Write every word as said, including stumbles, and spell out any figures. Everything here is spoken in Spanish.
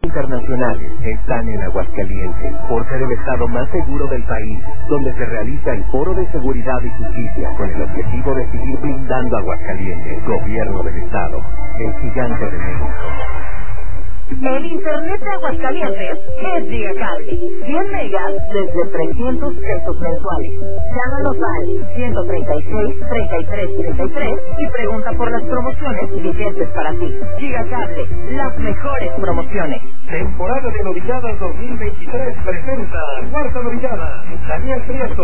internacionales están en Aguascalientes, por ser el estado más seguro del país, donde se realiza el Foro de Seguridad y Justicia con el objetivo de seguir blindando Aguascalientes. Gobierno del Estado, el gigante de México. El internet de Aguascalientes es Gigacable. cien megas desde trescientos pesos mensuales. Llámanos al ciento treinta y seis, treinta y tres, treinta y tres y pregunta por las promociones vigentes para ti. Gigacable, las mejores promociones. Temporada de Novilladas dos mil veintitrés presenta Cuarta Novillada. Daniel Prieto.